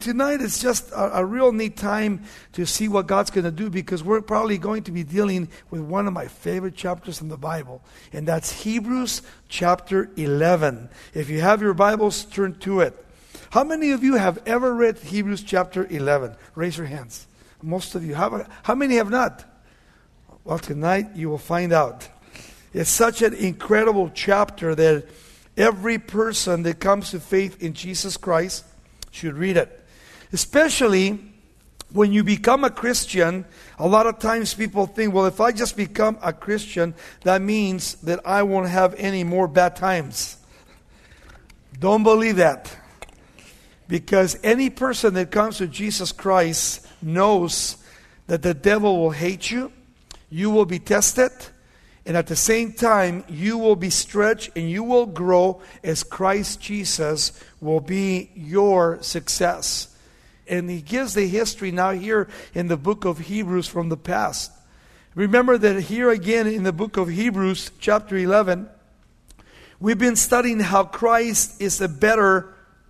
tonight is just a real neat time to see what God's going to do, because we're probably going to be dealing with one of my favorite chapters in the Bible, and that's Hebrews chapter 11. If you have your Bibles, turn to it. How many of you have ever read Hebrews chapter 11? Raise your hands. Most of you. How many have not? Well, tonight you will find out. It's such an incredible chapter that every person that comes to faith in Jesus Christ should read it. Especially when you become a Christian, a lot of times people think, well, if I just become a Christian, that means that I won't have any more bad times. Don't believe that. Because any person that comes to Jesus Christ knows that the devil will hate you, you will be tested, and at the same time, you will be stretched and you will grow as Christ Jesus will be your success. And he gives the history now here in the book of Hebrews from the past. Remember that here again in the book of Hebrews, chapter 11, we've been studying how Christ is a better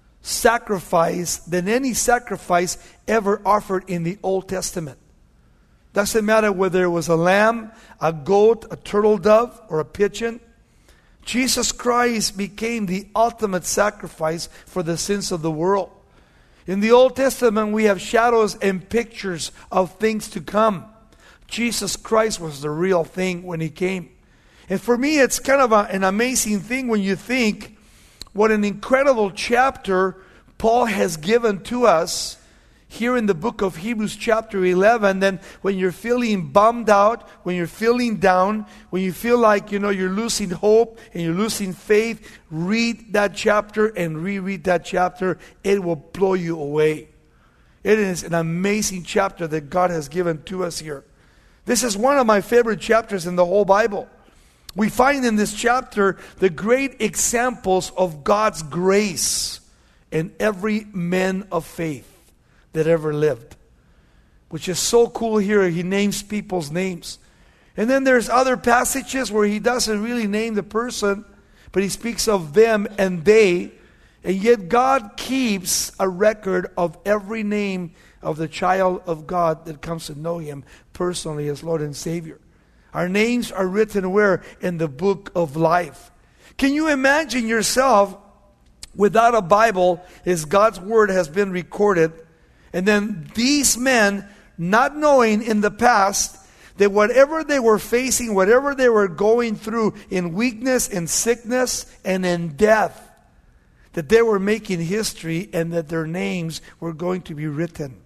sacrifice than any sacrifice ever offered in the Old Testament. Doesn't matter whether it was a lamb, a goat, a turtle dove, or a pigeon. Jesus Christ became the ultimate sacrifice for the sins of the world. In the Old Testament, we have shadows and pictures of things to come. Jesus Christ was the real thing when he came. And for me, it's kind of an amazing thing when you think what an incredible chapter Paul has given to us here in the book of Hebrews chapter 11. Then when you're feeling bummed out, when you're feeling down, when you feel like you're losing hope and you're losing faith, read that chapter and reread that chapter. It will blow you away. It is an amazing chapter that God has given to us here. This is one of my favorite chapters in the whole Bible. We find in this chapter the great examples of God's grace in every man of faith that ever lived. Which is so cool here. He names people's names. And then there's other passages where he doesn't really name the person, but he speaks of them and they. And yet God keeps a record of every name of the child of God that comes to know him personally as Lord and Savior. Our names are written where? In the book of life. Can you imagine yourself without a Bible as God's word has been recorded, and then these men not knowing in the past that whatever they were facing, whatever they were going through in weakness, in sickness, and in death, that they were making history and that their names were going to be written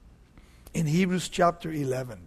in Hebrews chapter 11.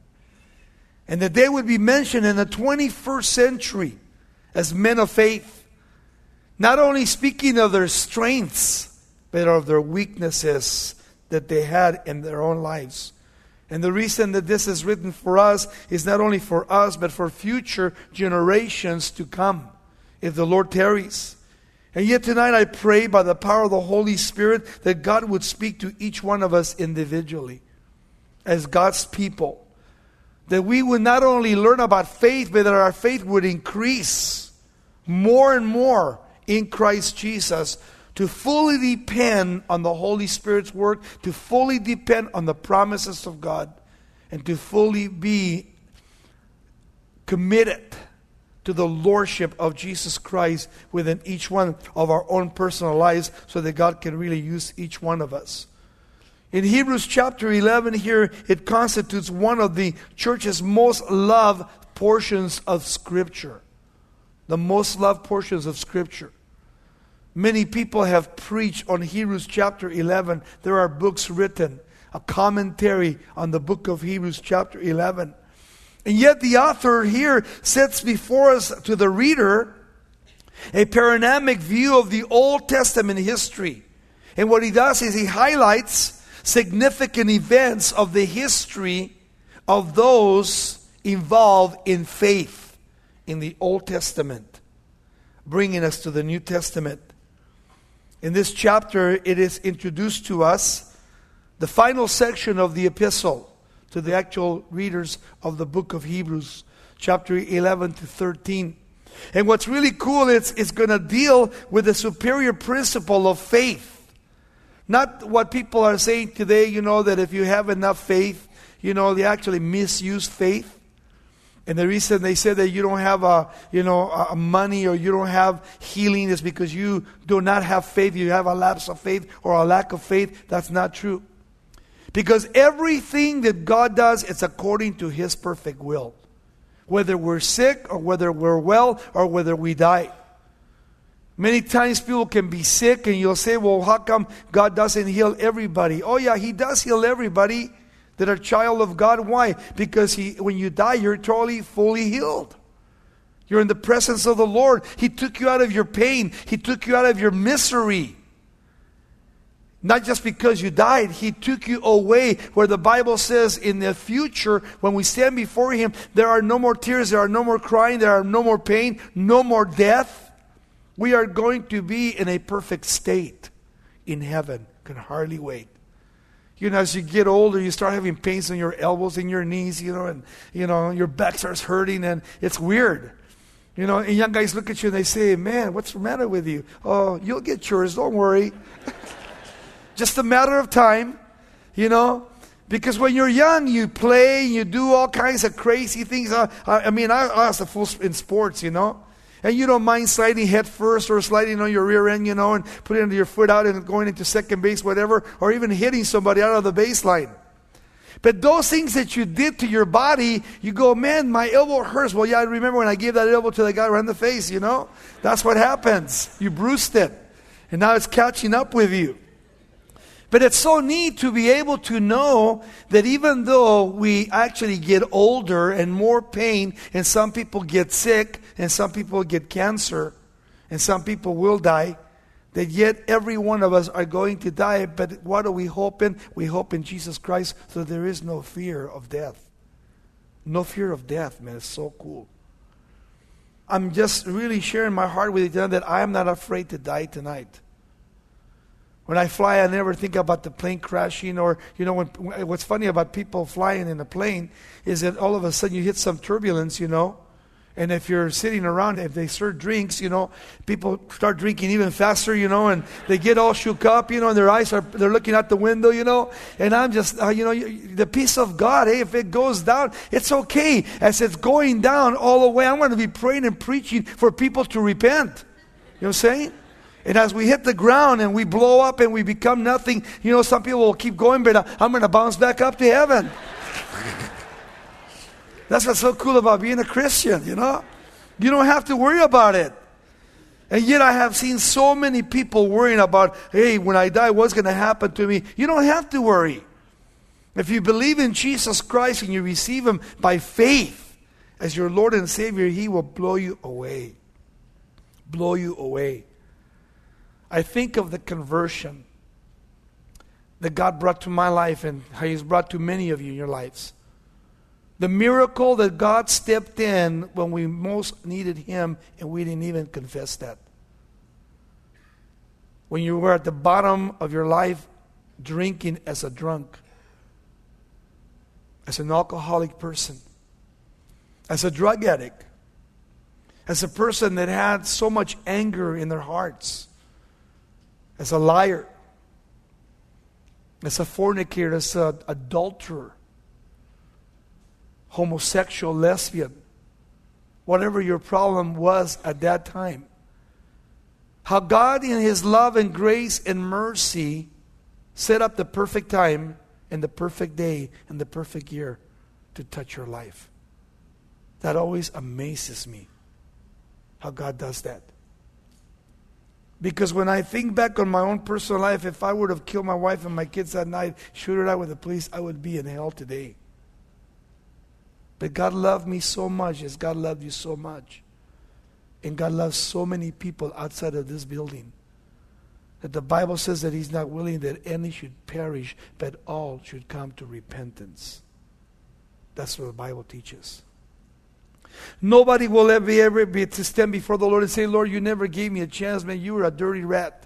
And that they would be mentioned in the 21st century as men of faith. Not only speaking of their strengths, but of their weaknesses that they had in their own lives. And the reason that this is written for us is not only for us, but for future generations to come, if the Lord tarries. And yet tonight I pray by the power of the Holy Spirit that God would speak to each one of us individually as God's people. That we would not only learn about faith, but that our faith would increase more and more in Christ Jesus, to fully depend on the Holy Spirit's work, to fully depend on the promises of God, and to fully be committed to the lordship of Jesus Christ within each one of our own personal lives, so that God can really use each one of us. In Hebrews chapter 11 here, it constitutes one of the church's most loved portions of Scripture. The most loved portions of Scripture. Many people have preached on Hebrews chapter 11. There are books written, a commentary on the book of Hebrews chapter 11. And yet the author here sets before us, to the reader, a panoramic view of the Old Testament history. And what he does is he highlights significant events of the history of those involved in faith in the Old Testament, bringing us to the New Testament. In this chapter, it is introduced to us the final section of the epistle to the actual readers of the book of Hebrews, chapter 11 to 13. And what's really cool is it's going to deal with the superior principle of faith. Not what people are saying today, that if you have enough faith, they actually misuse faith. And the reason they say that you don't have a money or you don't have healing is because you do not have faith. You have a lapse of faith or a lack of faith. That's not true. Because everything that God does, it's according to His perfect will. Whether we're sick or whether we're well or whether we die. Many times people can be sick and you'll say, well, how come God doesn't heal everybody? Oh yeah, He does heal everybody that are a child of God. Why? Because when you die, you're totally, fully healed. You're in the presence of the Lord. He took you out of your pain. He took you out of your misery. Not just because you died, He took you away where the Bible says in the future, when we stand before Him, there are no more tears, there are no more crying, there are no more pain, no more death. We are going to be in a perfect state in heaven. Can hardly wait. As you get older, you start having pains in your elbows and your knees, and your back starts hurting, and it's weird. And young guys look at you and they say, man, what's the matter with you? Oh, you'll get yours, don't worry. Just a matter of time, because when you're young, you play, you do all kinds of crazy things. I was a fool in sports, and you don't mind sliding head first or sliding on your rear end, and putting your foot out and going into second base, whatever, or even hitting somebody out of the baseline. But those things that you did to your body, you go, man, my elbow hurts. Well, yeah, I remember when I gave that elbow to the guy right in the face, That's what happens. You bruised it. And now it's catching up with you. But it's so neat to be able to know that even though we actually get older and more pain, and some people get sick, and some people get cancer, and some people will die, that yet every one of us are going to die. But what do we hope in? We hope in Jesus Christ, so there is no fear of death. No fear of death, man. It's so cool. I'm just really sharing my heart with you that I am not afraid to die tonight. When I fly, I never think about the plane crashing or, what's funny about people flying in a plane is that all of a sudden you hit some turbulence, and if you're sitting around, if they serve drinks, people start drinking even faster, and they get all shook up, and their eyes they're looking out the window, and I'm just, the peace of God, if it goes down, it's okay. As it's going down all the way, I'm going to be praying and preaching for people to repent. You know what I'm saying? And as we hit the ground and we blow up and we become nothing, some people will keep going, but I'm going to bounce back up to heaven. That's what's so cool about being a Christian, You don't have to worry about it. And yet I have seen so many people worrying about, hey, when I die, what's going to happen to me? You don't have to worry. If you believe in Jesus Christ and you receive Him by faith as your Lord and Savior, He will blow you away. Blow you away. I think of the conversion that God brought to my life and how He's brought to many of you in your lives. The miracle that God stepped in when we most needed Him and we didn't even confess that. When you were at the bottom of your life drinking as a drunk, as an alcoholic person, as a drug addict, as a person that had so much anger in their hearts, as a liar, as a fornicator, as an adulterer, homosexual, lesbian, whatever your problem was at that time. How God in His love and grace and mercy set up the perfect time and the perfect day and the perfect year to touch your life. That always amazes me, how God does that. Because when I think back on my own personal life, if I would have killed my wife and my kids that night, shooted out with the police, I would be in hell today. But God loved me so much, as God loved you so much. And God loves so many people outside of this building, that the Bible says that He's not willing that any should perish, but all should come to repentance. That's what the Bible teaches. Nobody will ever be to stand before the Lord and say, Lord, you never gave me a chance, man. You were a dirty rat.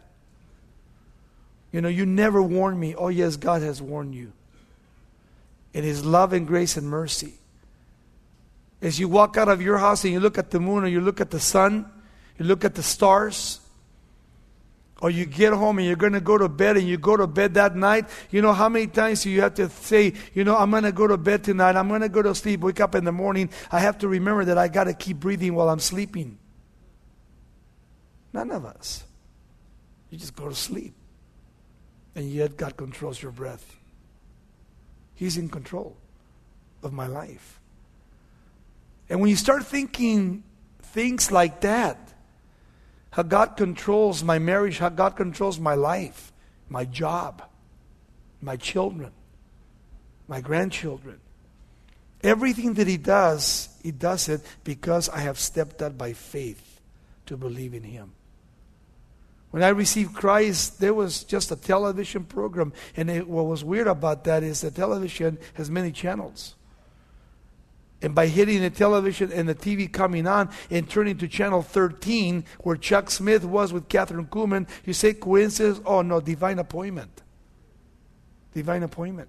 You never warned me. Oh, yes, God has warned you. In His love and grace and mercy. As you walk out of your house and you look at the moon or you look at the sun, you look at the stars, Or you get home and you're going to go to bed, and you go to bed that night. You know how many times do you have to say, I'm going to go to bed tonight. I'm going to go to sleep. Wake up in the morning. I have to remember that I got to keep breathing while I'm sleeping. None of us. You just go to sleep. And yet God controls your breath. He's in control of my life. And when you start thinking things like that, how God controls my marriage, how God controls my life, my job, my children, my grandchildren. Everything that He does it because I have stepped out by faith to believe in Him. When I received Christ, there was just a television program. And what was weird about that is the television has many channels. And by hitting the television and the TV coming on and turning to channel 13, where Chuck Smith was with Catherine Kuhlman, you say coincidence? Oh no, divine appointment. Divine appointment.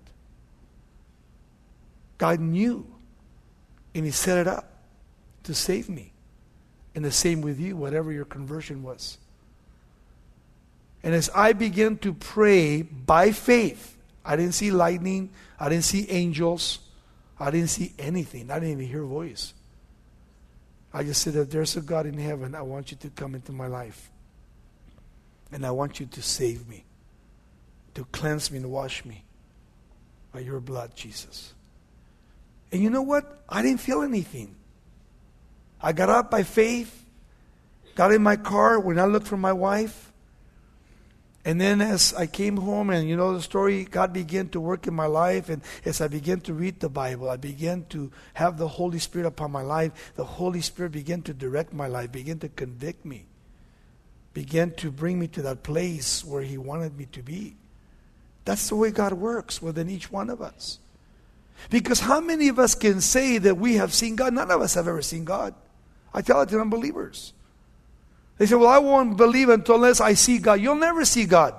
God knew, and He set it up to save me. And the same with you, whatever your conversion was. And as I began to pray by faith, I didn't see lightning, I didn't see angels, I didn't see anything. I didn't even hear a voice. I just said, if there's a God in heaven, I want you to come into my life. And I want you to save me, to cleanse me and wash me by your blood, Jesus. And you know what? I didn't feel anything. I got up by faith, got in my car when I looked for my wife. And then as I came home, and you know the story, God began to work in my life. And as I began to read the Bible, I began to have the Holy Spirit upon my life. The Holy Spirit began to direct my life, began to convict me, began to bring me to that place where He wanted me to be. That's the way God works within each one of us. Because how many of us can say that we have seen God? None of us have ever seen God. I tell it to unbelievers. They say, well, I won't believe unless I see God. You'll never see God.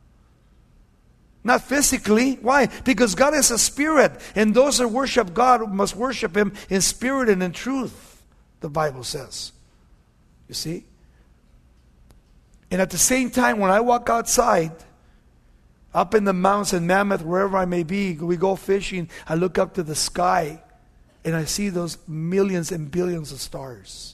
Not physically. Why? Because God is a spirit. And those that worship God must worship Him in spirit and in truth, the Bible says. You see? And at the same time, when I walk outside, up in the mountains in Mammoth, wherever I may be, we go fishing, I look up to the sky, and I see those millions and billions of stars.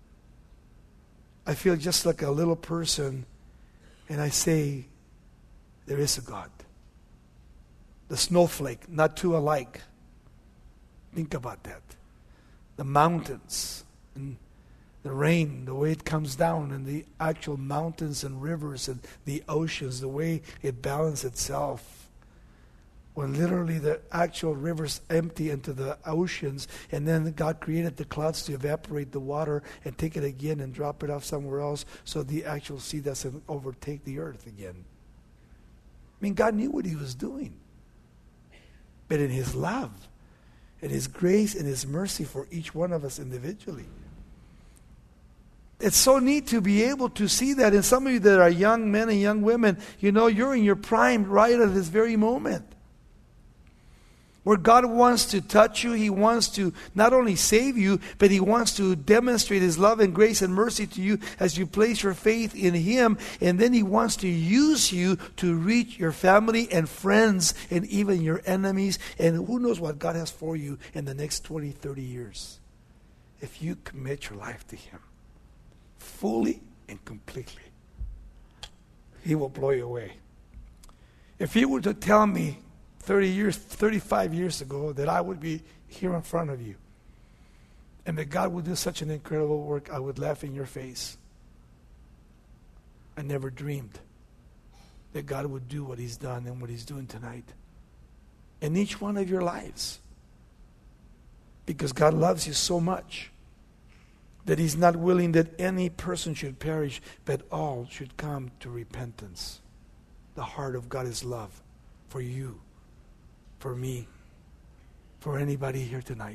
I feel just like a little person, and I say, there is a God. The snowflake, not two alike. Think about that. The mountains, and the rain, the way it comes down, and the actual mountains and rivers and the oceans, the way it balances itself. When literally the actual rivers empty into the oceans, and then God created the clouds to evaporate the water and take it again and drop it off somewhere else so the actual sea doesn't overtake the earth again. I mean, God knew what He was doing. But in His love, and His grace and His mercy for each one of us individually, it's so neat to be able to see that. And some of you that are young men and young women, you know, you're in your prime right at this very moment, where God wants to touch you. He wants to not only save you, but He wants to demonstrate His love and grace and mercy to you as you place your faith in Him. And then He wants to use you to reach your family and friends and even your enemies. And who knows what God has for you in the next 20, 30 years. If you commit your life to Him fully and completely, He will blow you away. If you were to tell me 35 years ago that I would be here in front of you and that God would do such an incredible work, I would laugh in your face. I never dreamed that God would do what He's done and what He's doing tonight in each one of your lives. Because God loves you so much that He's not willing that any person should perish, but all should come to repentance. The heart of God is love for you, for me, for anybody here tonight.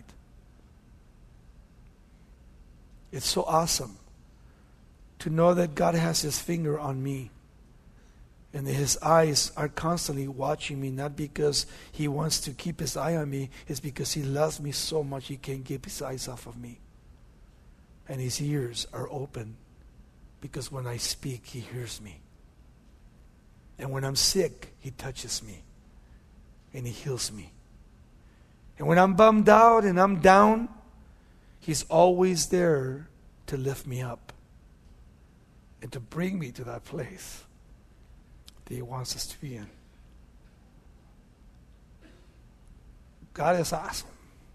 It's so awesome to know that God has His finger on me and that His eyes are constantly watching me, not because He wants to keep His eye on me, it's because He loves me so much He can't keep His eyes off of me. And His ears are open because when I speak, He hears me. And when I'm sick, He touches me and He heals me. And when I'm bummed out and I'm down, He's always there to lift me up and to bring me to that place that He wants us to be in. God is awesome.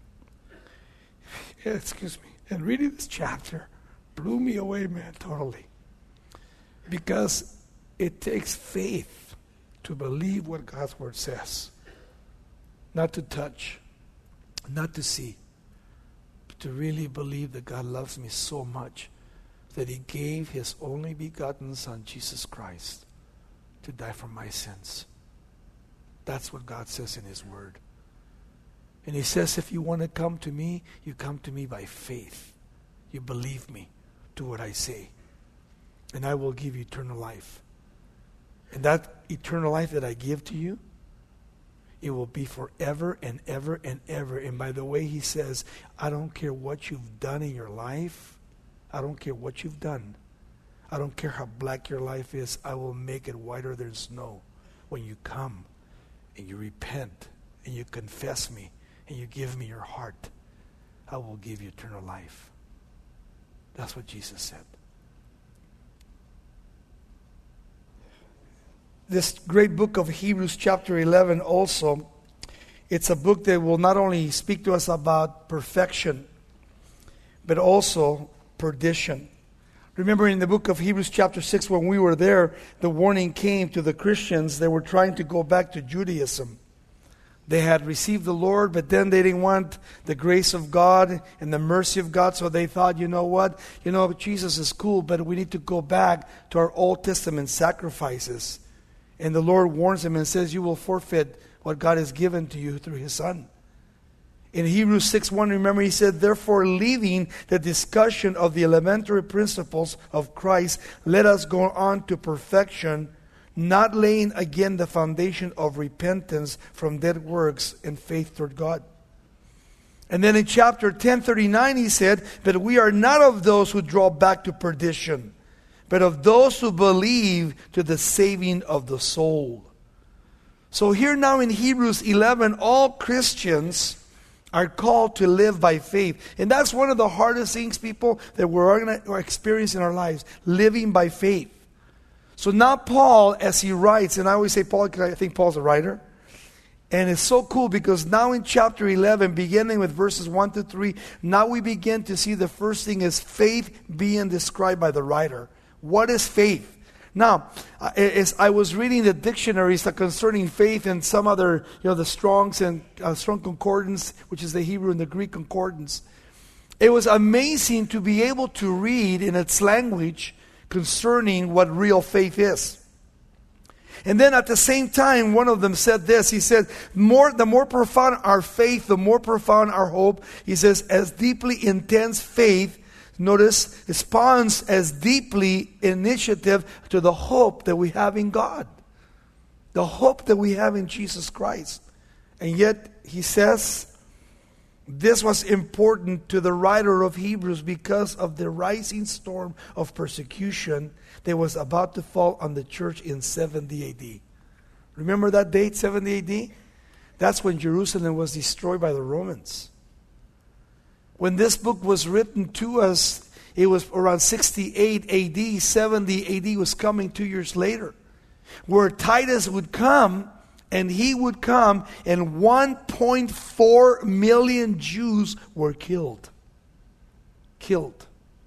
Excuse me. And reading this chapter blew me away, man, totally. Because it takes faith to believe what God's Word says. Not to touch, not to see, but to really believe that God loves me so much that He gave His only begotten Son, Jesus Christ, to die for my sins. That's what God says in His Word. And He says, if you want to come to me, you come to me by faith. You believe me, do what I say, and I will give you eternal life. And that eternal life that I give to you, it will be forever and ever and ever. And by the way, He says, I don't care what you've done in your life. I don't care what you've done. I don't care how black your life is. I will make it whiter than snow when you come and you repent and you confess me and you give me your heart. I will give you eternal life. That's what Jesus said. This great book of Hebrews chapter 11 also, it's a book that will not only speak to us about perfection, but also perdition. Remember in the book of Hebrews chapter 6 when we were there, the warning came to the Christians. They were trying to go back to Judaism. They had received the Lord, but then they didn't want the grace of God and the mercy of God, so they thought, you know what? Jesus is cool, but we need to go back to our Old Testament sacrifices. And the Lord warns them and says, you will forfeit what God has given to you through His Son. In Hebrews 6:1, remember, He said, therefore, leaving the discussion of the elementary principles of Christ, let us go on to perfection, not laying again the foundation of repentance from dead works and faith toward God. And then in chapter 10:39, He said, but we are not of those who draw back to perdition, but of those who believe to the saving of the soul. So here now in Hebrews 11, all Christians are called to live by faith. And that's one of the hardest things, people, that we're going to experience in our lives, living by faith. So now Paul, as he writes, and I always say Paul because I think Paul's a writer, and it's so cool because now in chapter 11, beginning with verses 1 to 3, now we begin to see the first thing is faith being described by the writer. What is faith? Now, as I was reading the dictionaries concerning faith and some other, the Strong's and Strong Concordance, which is the Hebrew and the Greek concordance, it was amazing to be able to read in its language concerning what real faith is. And then at the same time, one of them said this. He said, the more profound our faith, the more profound our hope. He says, as deeply intense faith, notice, responds as deeply initiative to the hope that we have in God. The hope that we have in Jesus Christ. And yet, he says, this was important to the writer of Hebrews because of the rising storm of persecution that was about to fall on the church in 70 AD. Remember that date, 70 AD? That's when Jerusalem was destroyed by the Romans. When this book was written to us, it was around 68 AD. 70 AD was coming 2 years later, where Titus would come, and he would come, and 1.4 million Jews were killed. Killed.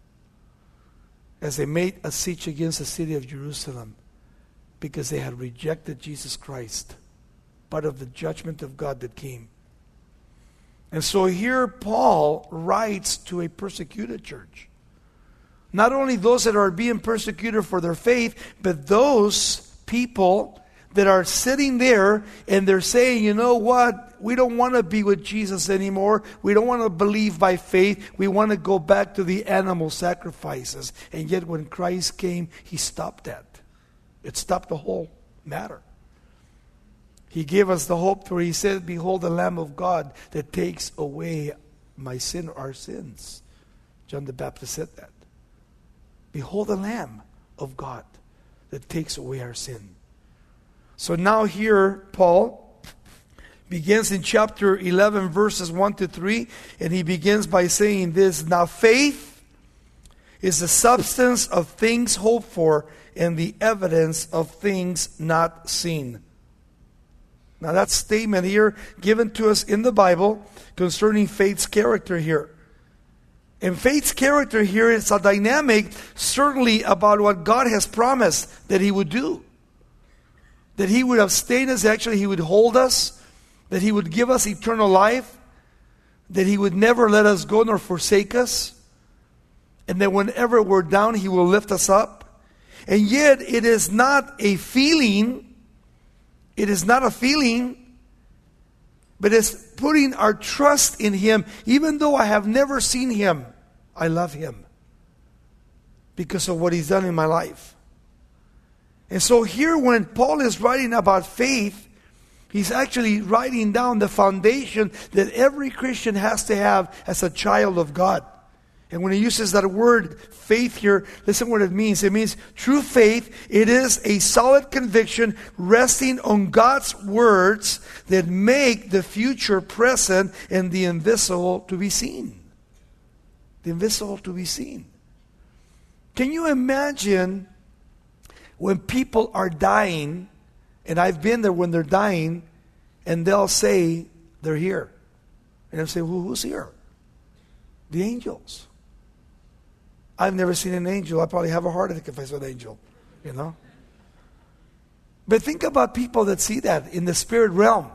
As they made a siege against the city of Jerusalem, because they had rejected Jesus Christ, part of the judgment of God that came. And so here Paul writes to a persecuted church. Not only those that are being persecuted for their faith, but those people that are sitting there and they're saying, you know what, we don't want to be with Jesus anymore. We don't want to believe by faith. We want to go back to the animal sacrifices. And yet when Christ came, He stopped that. It stopped the whole matter. He gave us the hope where He said, behold the Lamb of God that takes away our sins. John the Baptist said that. Behold the Lamb of God that takes away our sin. So now here, Paul begins in chapter 11, verses 1 to 3, and he begins by saying this: Now faith is the substance of things hoped for and the evidence of things not seen. Now that statement here given to us in the Bible concerning faith's character here. And faith's character here is a dynamic certainly about what God has promised that He would do. That He would sustain us, actually He would hold us, that He would give us eternal life, that He would never let us go nor forsake us, and that whenever we're down He will lift us up. And yet it is not a feeling, but it's putting our trust in Him. Even though I have never seen Him, I love Him because of what He's done in my life. And so here when Paul is writing about faith, he's actually writing down the foundation that every Christian has to have as a child of God. And when he uses that word faith here, listen what it means. It means true faith. It is a solid conviction resting on God's words that make the future present and the invisible to be seen. The invisible to be seen. Can you imagine when people are dying, and I've been there when they're dying, and they'll say they're here. And I'll say, well, who's here? The angels. I've never seen an angel. I probably have a heart attack if I saw an angel, you know. But think about people that see that in the spirit realm.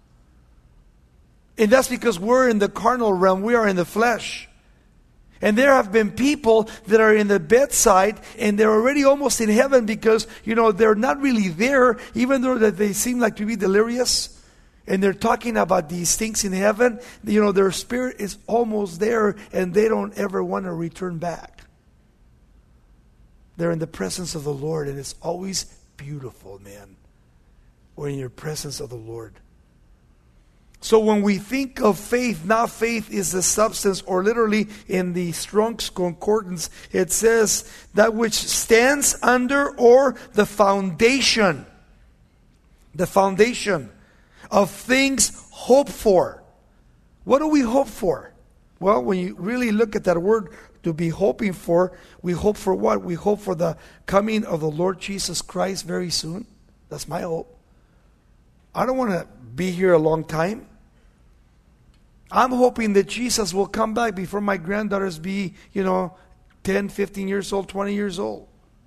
And that's because we're in the carnal realm. We are in the flesh. And there have been people that are in the bedside and they're already almost in heaven because, you know, they're not really there, even though that they seem like to be delirious. And they're talking about these things in heaven. You know, their spirit is almost there and they don't ever want to return back. They're in the presence of the Lord, and it's always beautiful, man. We're in your presence of the Lord. So when we think of faith, now faith is the substance, or literally in the Strong's Concordance, it says that which stands under, or the foundation of things hoped for. What do we hope for? Well, when you really look at that word, to be hoping for, we hope for what? We hope for the coming of the Lord Jesus Christ very soon. That's my hope. I don't want to be here a long time. I'm hoping that Jesus will come back before my granddaughters be, 10, 15 years old, 20 years old.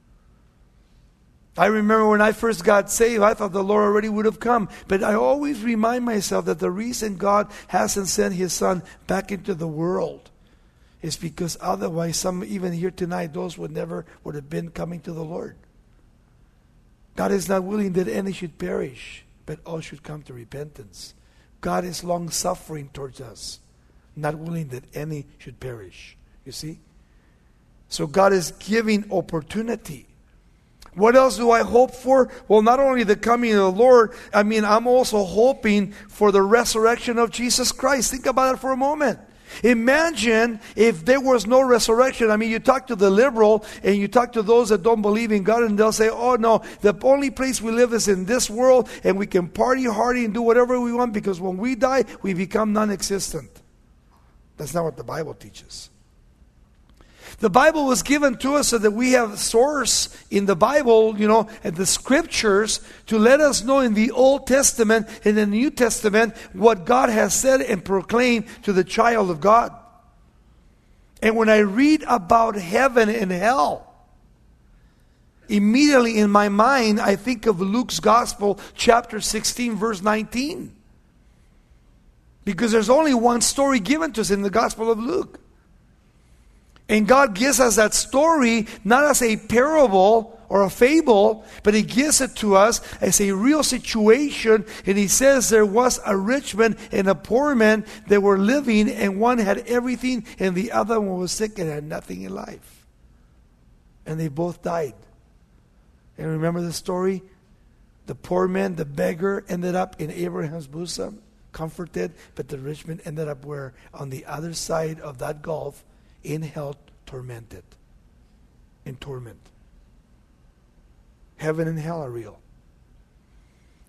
I remember when I first got saved, I thought the Lord already would have come. But I always remind myself that the reason God hasn't sent His Son back into the world is because otherwise, some even here tonight, those would have been coming to the Lord. God is not willing that any should perish, but all should come to repentance. God is long-suffering towards us, not willing that any should perish. You see? So God is giving opportunity. What else do I hope for? Well, not only the coming of the Lord, I'm also hoping for the resurrection of Jesus Christ. Think about it for a moment. Imagine if there was no resurrection. You talk to the liberal and you talk to those that don't believe in God, and they'll say, oh no, the only place we live is in this world, and we can party hardy and do whatever we want because when we die, we become non-existent. That's not what the Bible teaches. The Bible was given to us so that we have a source in the Bible, and the Scriptures to let us know in the Old Testament and the New Testament what God has said and proclaimed to the child of God. And when I read about heaven and hell, immediately in my mind I think of Luke's Gospel, chapter 16, verse 19. Because there's only one story given to us in the Gospel of Luke. And God gives us that story not as a parable or a fable, but He gives it to us as a real situation. And He says there was a rich man and a poor man that were living, and one had everything and the other one was sick and had nothing in life. And they both died. And remember the story? The poor man, the beggar, ended up in Abraham's bosom, comforted, but the rich man ended up where? On the other side of that gulf, in hell, tormented. In torment. Heaven and hell are real.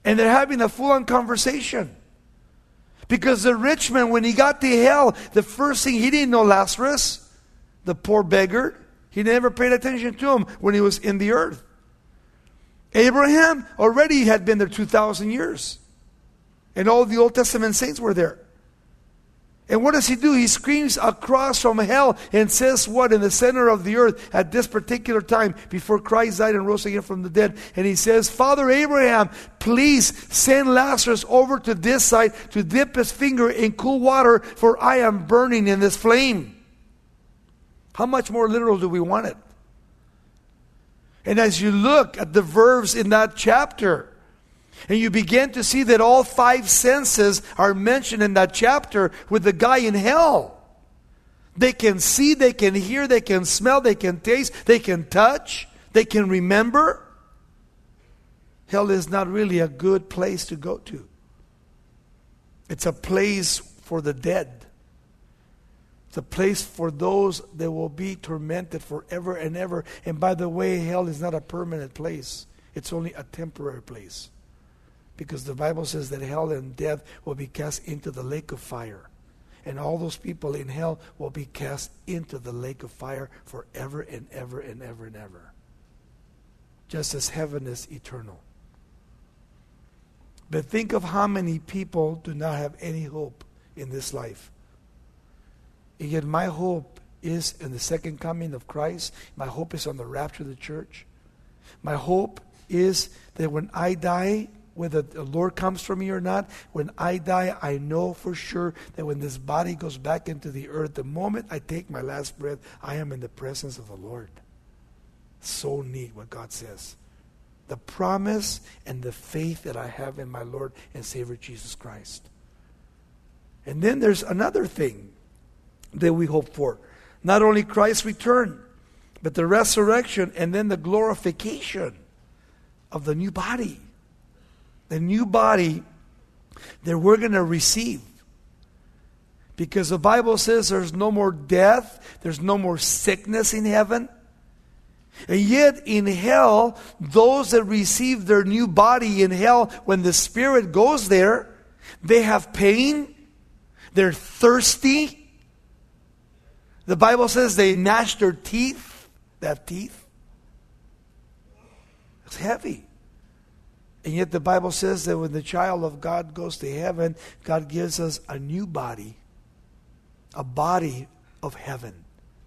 And they're having a full-on conversation. Because the rich man, when he got to hell, the first thing, he didn't know Lazarus, the poor beggar. He never paid attention to him when he was in the earth. Abraham already had been there 2,000 years. And all the Old Testament saints were there. And what does he do? He screams across from hell and says what? In the center of the earth at this particular time before Christ died and rose again from the dead. And he says, Father Abraham, please send Lazarus over to this side to dip his finger in cool water, for I am burning in this flame. How much more literal do we want it? And as you look at the verbs in that chapter, and you begin to see that all 5 senses are mentioned in that chapter with the guy in hell. They can see, they can hear, they can smell, they can taste, they can touch, they can remember. Hell is not really a good place to go to. It's a place for the dead. It's a place for those that will be tormented forever and ever. And by the way, hell is not a permanent place. It's only a temporary place. Because the Bible says that hell and death will be cast into the lake of fire. And all those people in hell will be cast into the lake of fire forever and ever and ever and ever. Just as heaven is eternal. But think of how many people do not have any hope in this life. And yet my hope is in the second coming of Christ. My hope is on the rapture of the church. My hope is that when I die, whether the Lord comes for me or not, when I die, I know for sure that when this body goes back into the earth, the moment I take my last breath, I am in the presence of the Lord. So neat what God says. The promise and the faith that I have in my Lord and Savior Jesus Christ. And then there's another thing that we hope for. Not only Christ's return, but the resurrection and then the glorification of the new body. The new body that we're going to receive. Because the Bible says there's no more death, there's no more sickness in heaven. And yet in hell, those that receive their new body in hell, when the Spirit goes there, they have pain, they're thirsty. The Bible says they gnash their teeth. They have teeth. It's heavy. And yet the Bible says that when the child of God goes to heaven, God gives us a new body. A body of heaven.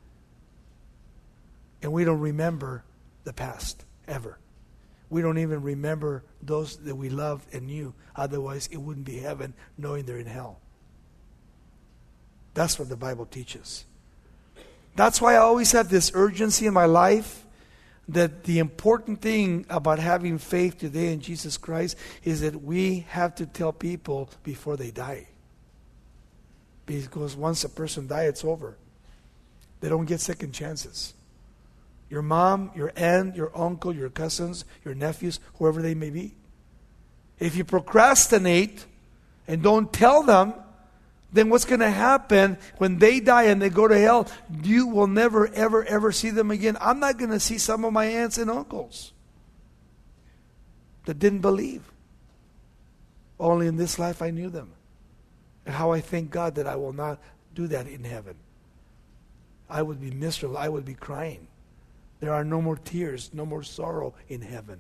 And we don't remember the past, ever. We don't even remember those that we loved and knew. Otherwise, it wouldn't be heaven, knowing they're in hell. That's what the Bible teaches. That's why I always have this urgency in my life, that the important thing about having faith today in Jesus Christ is that we have to tell people before they die. Because once a person dies, it's over. They don't get second chances. Your mom, your aunt, your uncle, your cousins, your nephews, whoever they may be. If you procrastinate and don't tell them, then what's going to happen when they die and they go to hell? You will never, ever, ever see them again. I'm not going to see some of my aunts and uncles that didn't believe. Only in this life I knew them. And how I thank God that I will not do that in heaven. I would be miserable. I would be crying. There are no more tears, no more sorrow in heaven.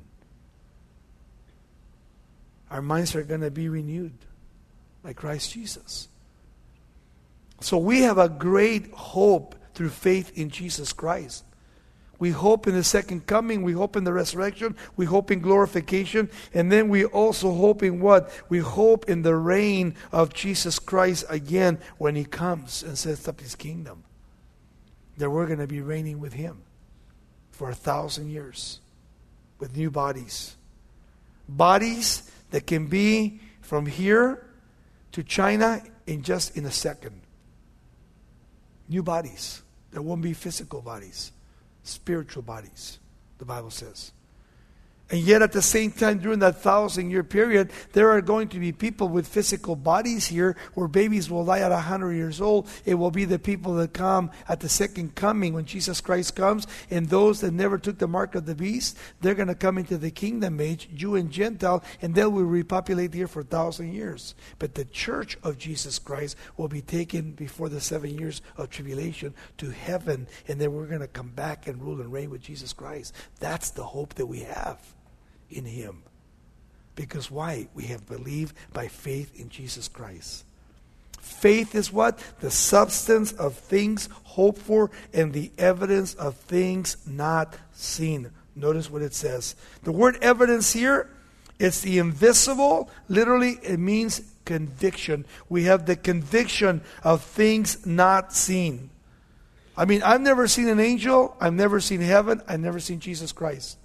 Our minds are going to be renewed like Christ Jesus. So we have a great hope through faith in Jesus Christ. We hope in the second coming. We hope in the resurrection. We hope in glorification. And then we also hope in what? We hope in the reign of Jesus Christ again when He comes and sets up His kingdom. That we're going to be reigning with Him for 1,000 years with new bodies. Bodies that can be from here to China in a second. New bodies. There won't be physical bodies. Spiritual bodies, the Bible says. And yet at the same time, during that 1,000-year period, there are going to be people with physical bodies here where babies will die at 100 years old. It will be the people that come at the second coming when Jesus Christ comes. And those that never took the mark of the beast, they're going to come into the kingdom age, Jew and Gentile, and they will repopulate the earth for 1,000 years. But the church of Jesus Christ will be taken before the 7 years of tribulation to heaven. And then we're going to come back and rule and reign with Jesus Christ. That's the hope that we have in Him. Because why? We have believed by faith in Jesus Christ. Faith is what? The substance of things hoped for and the evidence of things not seen. Notice what it says. The word evidence here, it's the invisible. Literally, it means conviction. We have the conviction of things not seen. I mean, I've never seen an angel. I've never seen heaven. I've never seen Jesus Christ.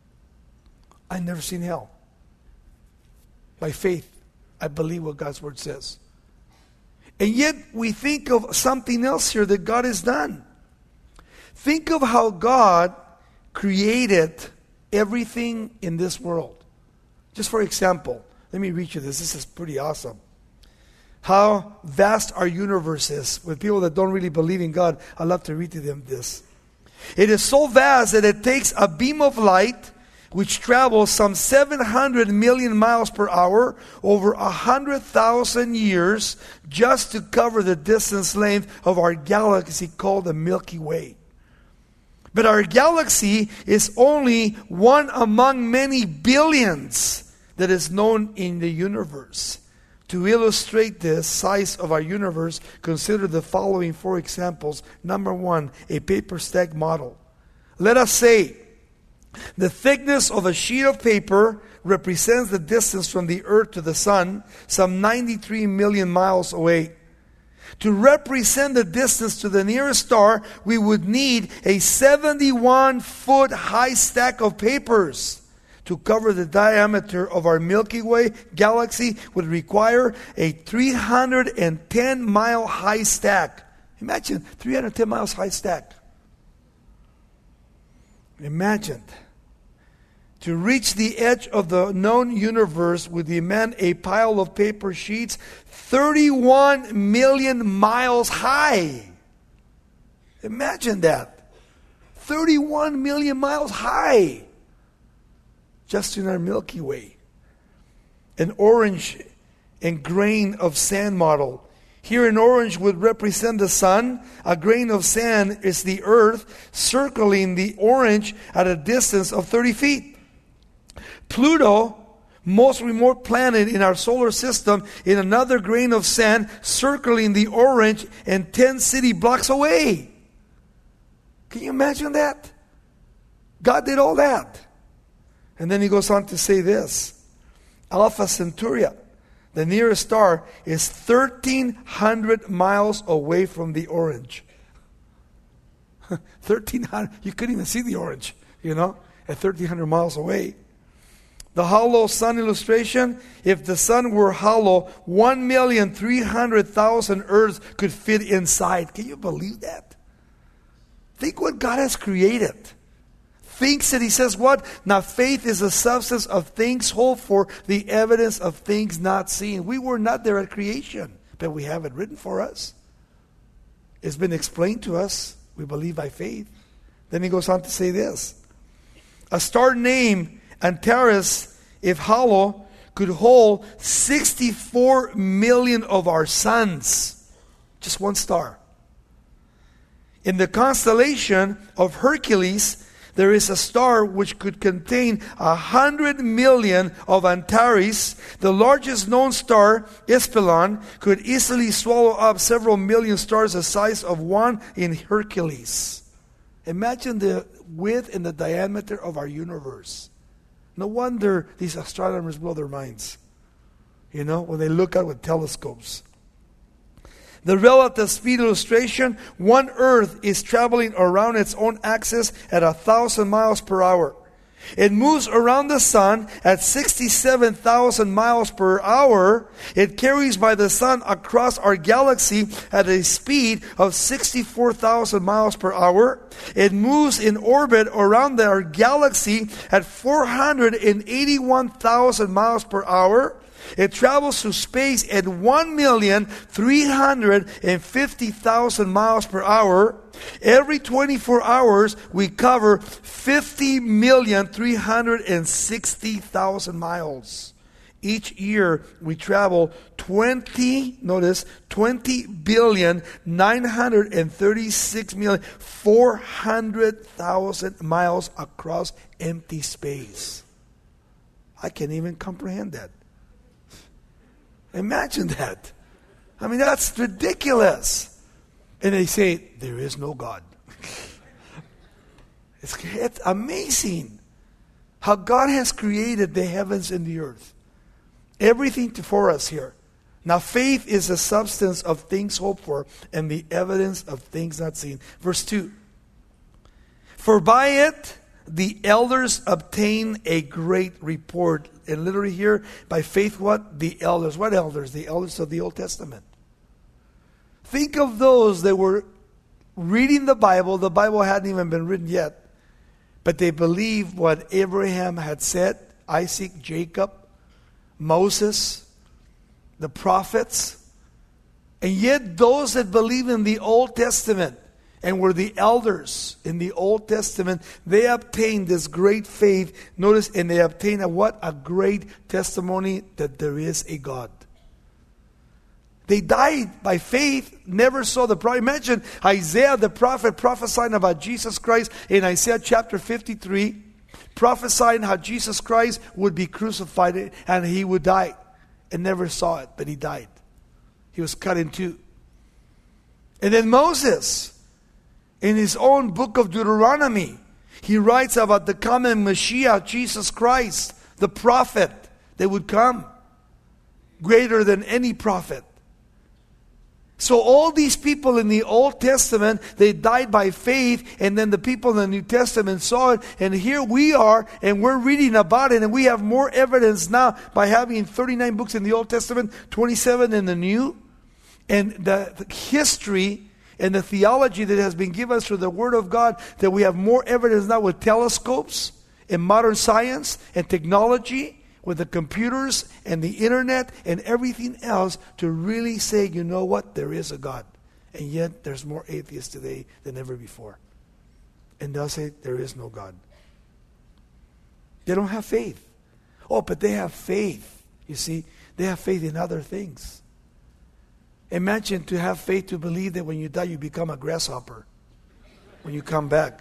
I've never seen hell. By faith, I believe what God's Word says. And yet, we think of something else here that God has done. Think of how God created everything in this world. Just for example, let me read you this. This is pretty awesome. How vast our universe is. With people that don't really believe in God, I love to read to them this. It is so vast that it takes a beam of light which travels some 700 million miles per hour over 100,000 years just to cover the distance length of our galaxy called the Milky Way. But our galaxy is only one among many billions that is known in the universe. To illustrate the size of our universe, consider the following 4 examples. Number 1, a paper stack model. Let us say the thickness of a sheet of paper represents the distance from the earth to the sun, some 93 million miles away. To represent the distance to the nearest star, we would need a 71-foot high stack of papers. To cover the diameter of our Milky Way galaxy would require a 310-mile high stack. Imagine, 310 miles high stack. Imagine. To reach the edge of the known universe would demand a pile of paper sheets 31 million miles high. Imagine that. 31 million miles high. Just in our Milky Way. An orange and grain of sand model. Here an orange would represent the sun. A grain of sand is the earth circling the orange at a distance of 30 feet. Pluto, most remote planet in our solar system, in another grain of sand circling the orange and 10 city blocks away. Can you imagine that? God did all that. And then he goes on to say this. Alpha Centauri, the nearest star, is 1,300 miles away from the orange. 1,300, you couldn't even see the orange, at 1,300 miles away. The hollow sun illustration, if the sun were hollow, 1,300,000 earths could fit inside. Can you believe that? Think what God has created. Thinks that he says what? Now faith is the substance of things hoped for, the evidence of things not seen. We were not there at creation, but we have it written for us. It's been explained to us. We believe by faith. Then he goes on to say this. A star named Antares, if hollow, could hold 64 million of our suns. Just one star. In the constellation of Hercules, there is a star which could contain 100 million of Antares. The largest known star, Ispilon, could easily swallow up several million stars the size of one in Hercules. Imagine the width and the diameter of our universe. No wonder these astronomers blow their minds, when they look out with telescopes. The relative speed illustration, one Earth is traveling around its own axis at 1,000 miles per hour. It moves around the sun at 67,000 miles per hour. It carries by the sun across our galaxy at a speed of 64,000 miles per hour. It moves in orbit around our galaxy at 481,000 miles per hour. It travels through space at 1,350,000 miles per hour. Every 24 hours, we cover 50,360,000 miles. Each year, we travel 20,936,400,000 miles across empty space. I can't even comprehend that. Imagine that. I mean, that's ridiculous. And they say, there is no God. It's amazing how God has created the heavens and the earth. Everything for us here. Now, faith is the substance of things hoped for and the evidence of things not seen. Verse 2. For by it the elders obtain a great report. And literally here, by faith what? The elders. What elders? The elders of the Old Testament. Think of those that were reading the Bible. The Bible hadn't even been written yet. But they believed what Abraham had said, Isaac, Jacob, Moses, the prophets. And yet those that believe in the Old Testament and were the elders in the Old Testament, they obtained this great faith. Notice, and they obtained a great testimony that there is a God. They died by faith, never saw the prophet. Imagine Isaiah the prophet prophesying about Jesus Christ in Isaiah chapter 53, prophesying how Jesus Christ would be crucified and he would die. And never saw it, but he died. He was cut in two. And then Moses, in his own book of Deuteronomy, he writes about the coming Messiah, Jesus Christ, the prophet that would come, greater than any prophet. So all these people in the Old Testament, they died by faith, and then the people in the New Testament saw it, and here we are, and we're reading about it, and we have more evidence now by having 39 books in the Old Testament, 27 in the New, and the history and the theology that has been given us through the Word of God, that we have more evidence now with telescopes and modern science and technology, with the computers and the internet and everything else, to really say, you know what, there is a God. And yet there's more atheists today than ever before. And they'll say there is no God. They don't have faith. Oh, but they have faith. You see, they have faith in other things. Imagine to have faith to believe that when you die you become a grasshopper when you come back.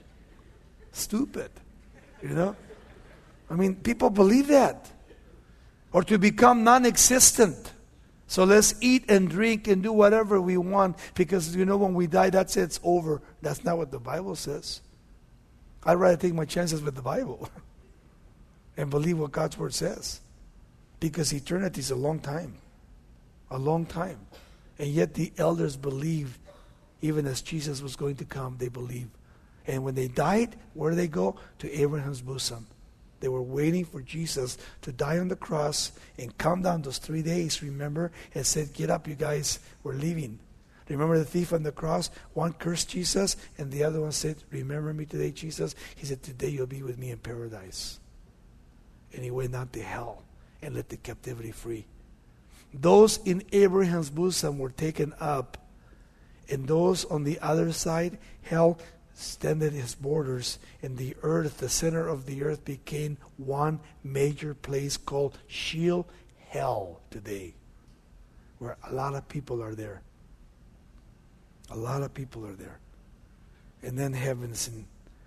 Stupid, you know? I mean, people believe that. Or to become non-existent. So let's eat and drink and do whatever we want, because you know when we die, that's it, it's over. That's not what the Bible says. I'd rather take my chances with the Bible and believe what God's Word says. Because eternity is a long time. A long time. And yet the elders believed, even as Jesus was going to come, they believed. And when they died, where did they go? To Abraham's bosom. They were waiting for Jesus to die on the cross and come down those 3 days, remember, and said, get up, you guys, we're leaving. Remember the thief on the cross? One cursed Jesus, and the other one said, remember me today, Jesus? He said, today you'll be with me in paradise. And he went down to hell and let the captivity free. Those in Abraham's bosom were taken up, and those on the other side, hell extended its borders, and the earth, the center of the earth, became one major place called Sheol, hell today, where a lot of people are there. A lot of people are there. And then heavens, and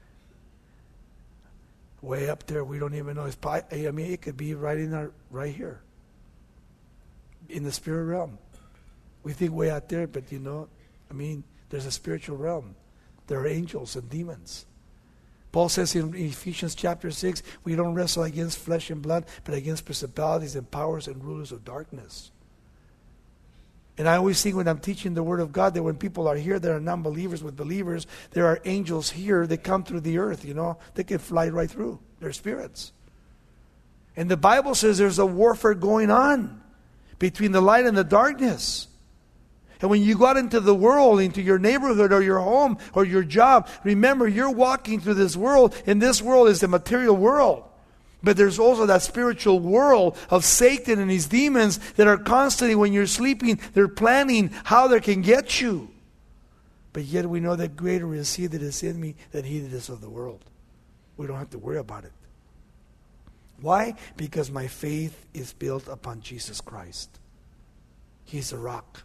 way up there, we don't even know. I mean, it could be right here, in the spirit realm. We think way out there, but you know, I mean, there's a spiritual realm. There are angels and demons. Paul says in Ephesians chapter 6, we don't wrestle against flesh and blood, but against principalities and powers and rulers of darkness. And I always think when I'm teaching the Word of God that when people are here, there are non-believers with believers. There are angels here that come through the earth, They can fly right through. They're spirits. And the Bible says there's a warfare going on between the light and the darkness. And when you go out into the world, into your neighborhood or your home or your job, remember you're walking through this world, and this world is the material world. But there's also that spiritual world of Satan and his demons that are constantly, when you're sleeping, they're planning how they can get you. But yet we know that greater is He that is in me than he that is of the world. We don't have to worry about it. Why? Because my faith is built upon Jesus Christ. He's the rock.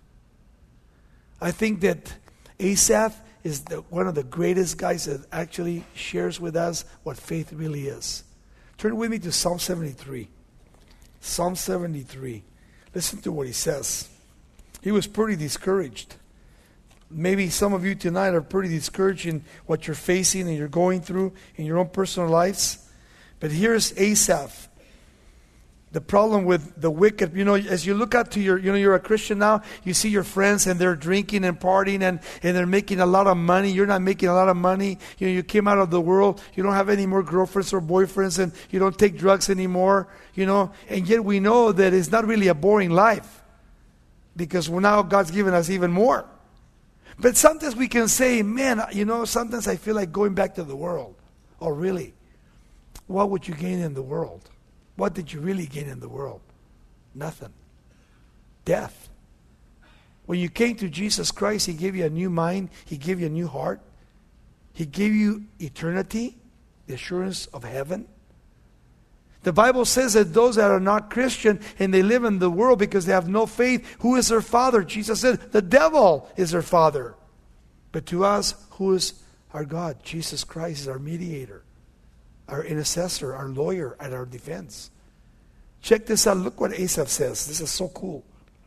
I think that Asaph is one of the greatest guys that actually shares with us what faith really is. Turn with me to Psalm 73. Psalm 73. Listen to what he says. He was pretty discouraged. Maybe some of you tonight are pretty discouraged in what you're facing and you're going through in your own personal lives. But here's Asaph. The problem with the wicked, as you look out to you're a Christian now, you see your friends and they're drinking and partying and they're making a lot of money. You're not making a lot of money. You came out of the world. You don't have any more girlfriends or boyfriends, and you don't take drugs anymore, And yet we know that it's not really a boring life, because now God's given us even more. But sometimes we can say, man, sometimes I feel like going back to the world. Oh, really? What would you gain in the world? What did you really gain in the world? Nothing. Death. When you came to Jesus Christ, He gave you a new mind. He gave you a new heart. He gave you eternity, the assurance of heaven. The Bible says that those that are not Christian and they live in the world because they have no faith, who is their father? Jesus said, the devil is their father. But to us, who is our God? Jesus Christ is our mediator, our intercessor, our lawyer at our defense. Check this out. Look what Asaph says. This is so cool.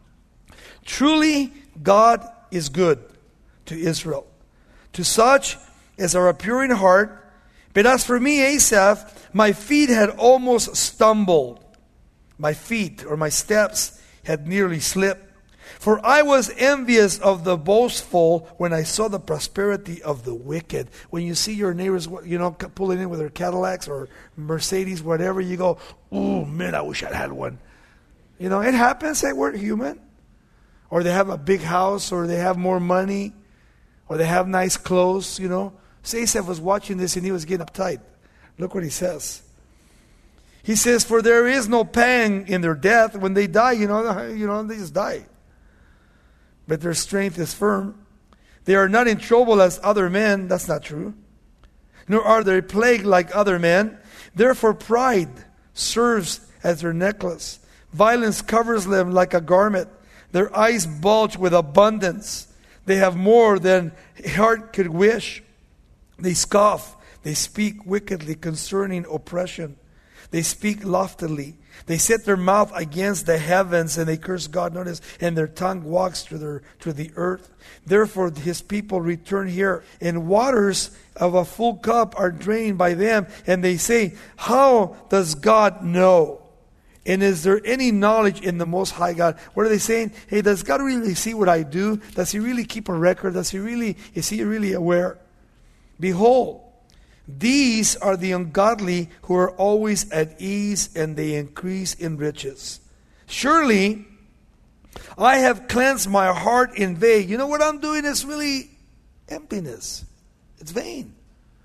Truly, God is good to Israel, to such as are pure in heart. But as for me, Asaph, my feet had almost stumbled. My feet, or my steps, had nearly slipped. For I was envious of the boastful when I saw the prosperity of the wicked. When you see your neighbors, pulling in with their Cadillacs or Mercedes, whatever, you go, "Ooh, man, I wish I had one." It happens that we're human. Or they have a big house, or they have more money, or they have nice clothes, Asaph was watching this and he was getting uptight. Look what he says. He says, for there is no pang in their death. When they die, they just die. But their strength is firm. They are not in trouble as other men. That's not true. Nor are they plagued like other men. Therefore pride serves as their necklace. Violence covers them like a garment. Their eyes bulge with abundance. They have more than heart could wish. They scoff. They speak wickedly concerning oppression. They speak loftily. They set their mouth against the heavens and they curse God. Notice, and their tongue walks to the earth. Therefore His people return here, and waters of a full cup are drained by them. And they say, how does God know? And is there any knowledge in the Most High God? What are they saying? Hey, does God really see what I do? Does He really keep a record? Is He really aware? Behold, these are the ungodly who are always at ease, and they increase in riches. Surely, I have cleansed my heart in vain. What I'm doing is really emptiness. It's vain.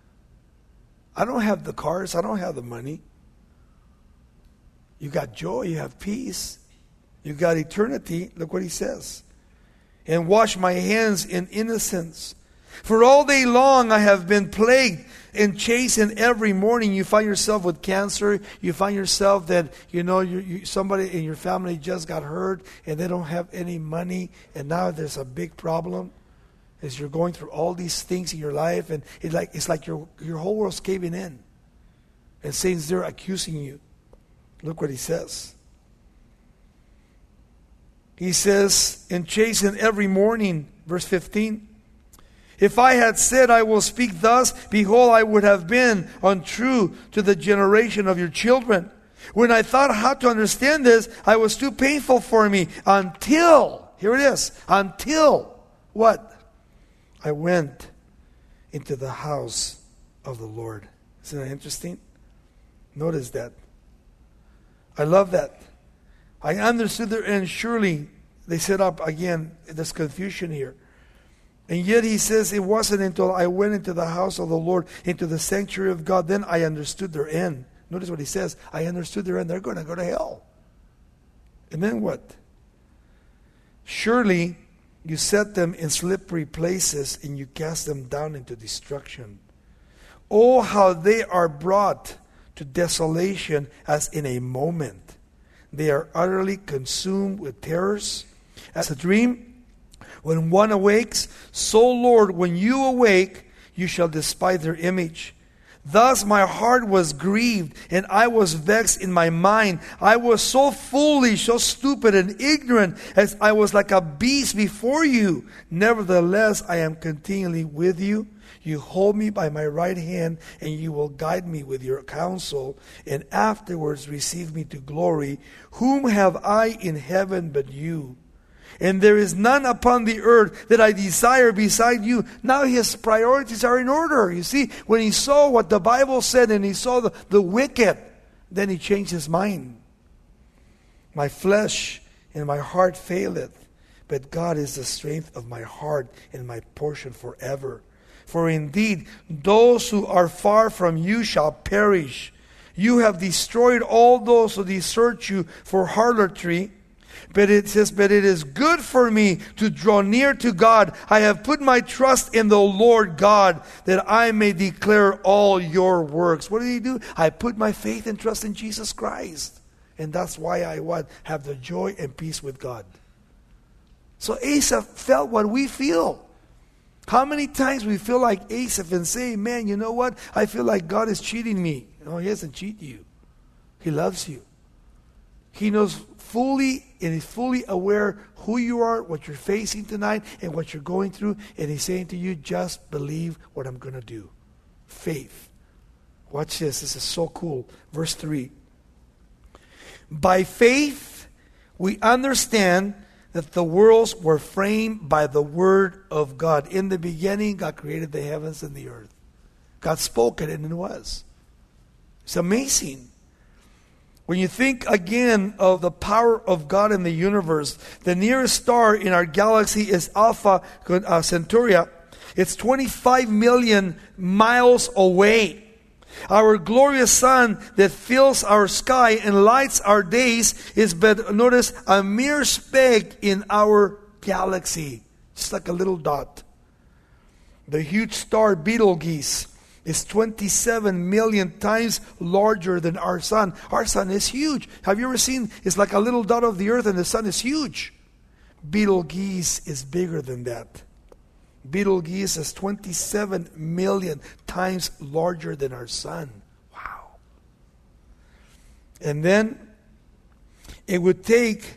I don't have the cars. I don't have the money. You got joy. You have peace. You got eternity. Look what he says. And wash my hands in innocence. For all day long I have been plagued and chastened every morning. You find yourself with cancer. You find yourself that, somebody in your family just got hurt and they don't have any money. And now there's a big problem as you're going through all these things in your life. And it's like your whole world's caving in. And Satan's there accusing you. Look what he says. He says, and chastened every morning, verse 15. If I had said, I will speak thus, behold, I would have been untrue to the generation of your children. When I thought how to understand this, I was too painful for me until Here it is. Until what? I went into the house of the Lord. Isn't that interesting? Notice that. I love that. I understood there, and surely they set up again, there's confusion here. And yet he says, it wasn't until I went into the house of the Lord, into the sanctuary of God, then I understood their end. Notice what he says. I understood their end. They're going to go to hell. And then what? Surely you set them in slippery places and you cast them down into destruction. Oh, how they are brought to desolation as in a moment. They are utterly consumed with terrors. As a dream, when one awakes, so Lord, when you awake, you shall despise their image. Thus my heart was grieved, and I was vexed in my mind. I was so foolish, so stupid and ignorant, as I was like a beast before you. Nevertheless, I am continually with you. You hold me by my right hand, and you will guide me with your counsel, and afterwards receive me to glory. Whom have I in heaven but you? And there is none upon the earth that I desire beside you. Now his priorities are in order. You see, when he saw what the Bible said and he saw the wicked, then he changed his mind. My flesh and my heart faileth, but God is the strength of my heart and my portion forever. For indeed, those who are far from you shall perish. You have destroyed all those who desert you for harlotry. But it says, but it is good for me to draw near to God. I have put my trust in the Lord God, that I may declare all your works. What did he do? I put my faith and trust in Jesus Christ. And that's why I have the joy and peace with God. So Asaph felt what we feel. How many times we feel like Asaph and say, man, you know what? I feel like God is cheating me. No, he doesn't cheat you. He loves you. He knows fully and is fully aware who you are, what you're facing tonight, and what you're going through. And he's saying to you, just believe what I'm going to do. Faith. Watch this. This is so cool. Verse 3. By faith, we understand that the worlds were framed by the word of God. In the beginning, God created the heavens and the earth. God spoke it, and it was. It's amazing. When you think again of the power of God in the universe, the nearest star in our galaxy is Alpha Centauri. It's 25 million miles away. Our glorious sun that fills our sky and lights our days is, but notice, a mere speck in our galaxy. Just like a little dot. The huge star Betelgeuse is 27 million times larger than our sun. Our sun is huge. Have you ever seen, it's like a little dot of the earth and the sun is huge. Betelgeuse is bigger than that. Betelgeuse is 27 million times larger than our sun. Wow. And then it would take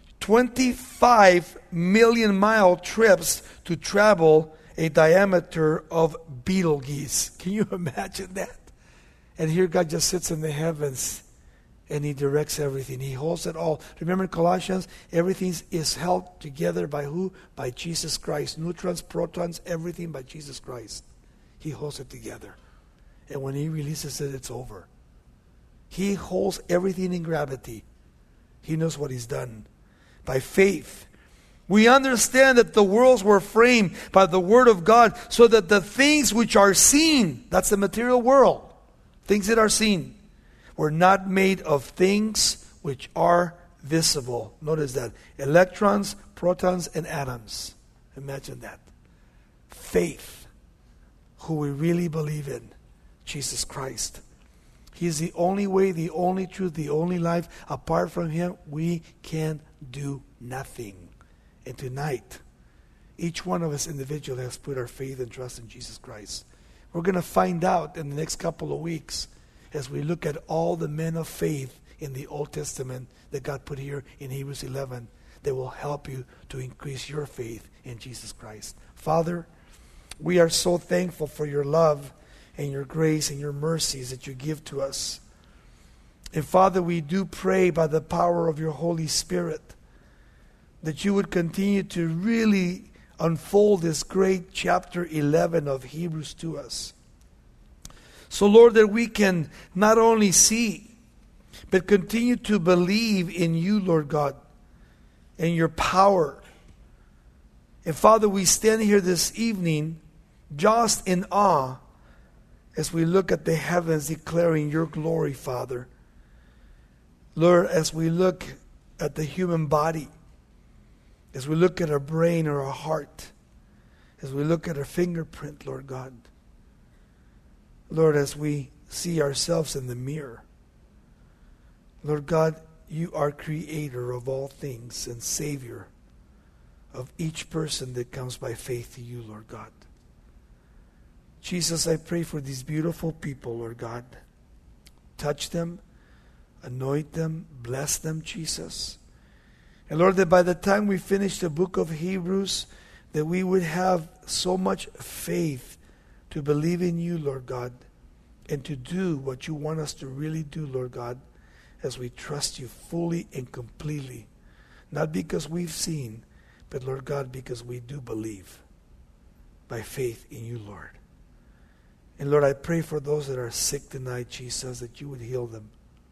25 million mile trips to travel a diameter of Betelgeuse. Can you imagine that? And here God just sits in the heavens and he directs everything. He holds it all. Remember in Colossians, everything is held together by who? By Jesus Christ. Neutrons, protons, everything by Jesus Christ. He holds it together. And when he releases it, it's over. He holds everything in gravity. He knows what he's done. By faith, we understand that the worlds were framed by the word of God, so that the things which are seen, that's the material world, things that are seen, were not made of things which are visible. Notice that. Electrons, protons, and atoms. Imagine that. Faith, who we really believe in, Jesus Christ. He is the only way, the only truth, the only life. Apart from him, we can do nothing. And tonight, each one of us individually has put our faith and trust in Jesus Christ. We're going to find out in the next couple of weeks as we look at all the men of faith in the Old Testament that God put here in Hebrews 11 that will help you to increase your faith in Jesus Christ. Father, we are so thankful for your love and your grace and your mercies that you give to us. And Father, we do pray by the power of your Holy Spirit that you would continue to really unfold this great chapter 11 of Hebrews to us. So, Lord, that we can not only see, but continue to believe in you, Lord God, and your power. And Father, we stand here this evening just in awe as we look at the heavens declaring your glory, Father. Lord, as we look at the human body, as we look at our brain or our heart, as we look at our fingerprint, Lord God, Lord, as we see ourselves in the mirror, Lord God, you are creator of all things and Savior of each person that comes by faith to you, Lord God. Jesus, I pray for these beautiful people, Lord God. Touch them, anoint them, bless them, Jesus. And Lord, that by the time we finish the book of Hebrews, that we would have so much faith to believe in you, Lord God, and to do what you want us to really do, Lord God, as we trust you fully and completely. Not because we've seen, but Lord God, because we do believe by faith in you, Lord. And Lord, I pray for those that are sick tonight, Jesus, that you would heal them,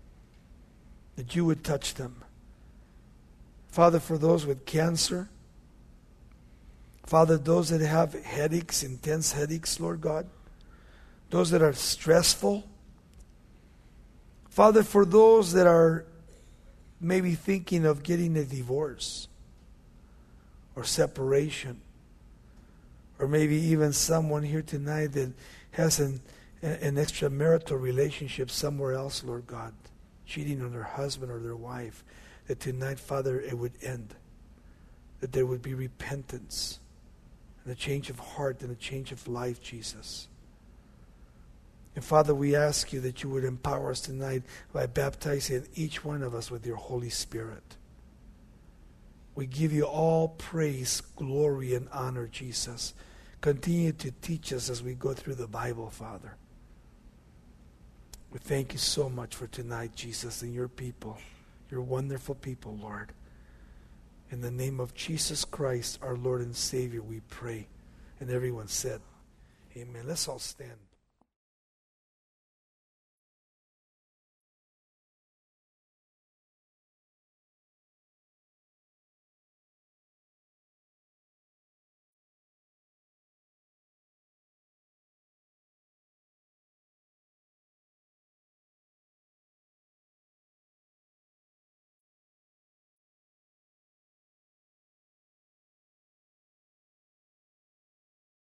that you would touch them. Father, for those with cancer, Father, those that have headaches, intense headaches, Lord God, those that are stressful, Father, for those that are maybe thinking of getting a divorce or separation, or maybe even someone here tonight that has an extramarital relationship somewhere else, Lord God, cheating on their husband or their wife, that tonight, Father, it would end, that there would be repentance and a change of heart and a change of life, Jesus. And Father, we ask you that you would empower us tonight by baptizing each one of us with your Holy Spirit. We give you all praise, glory, and honor, Jesus. Continue to teach us as we go through the Bible, Father. We thank you so much for tonight, Jesus, and your people, your wonderful people, Lord. In the name of Jesus Christ, our Lord and Savior, we pray. And everyone said, amen. Let's all stand.